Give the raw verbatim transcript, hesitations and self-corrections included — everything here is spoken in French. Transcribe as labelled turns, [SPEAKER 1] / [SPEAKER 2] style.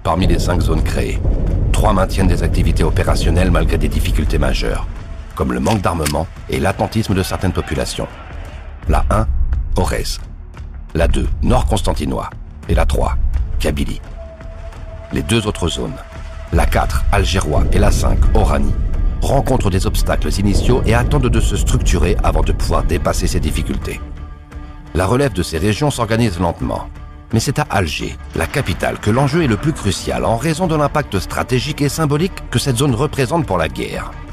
[SPEAKER 1] parmi les cinq zones créées. Trois maintiennent des activités opérationnelles malgré des difficultés majeures, comme le manque d'armement et l'attentisme de certaines populations. La un, Orez. La deux, Nord-Constantinois. Et la trois, Kabylie. Les deux autres zones, la quatre, Algérois, et la cinq, Oranie, rencontrent des obstacles initiaux et attendent de se structurer avant de pouvoir dépasser ces difficultés. La relève de ces régions s'organise lentement. Mais c'est à Alger, la capitale, que l'enjeu est le plus crucial en raison de l'impact stratégique et symbolique que cette zone représente pour la guerre.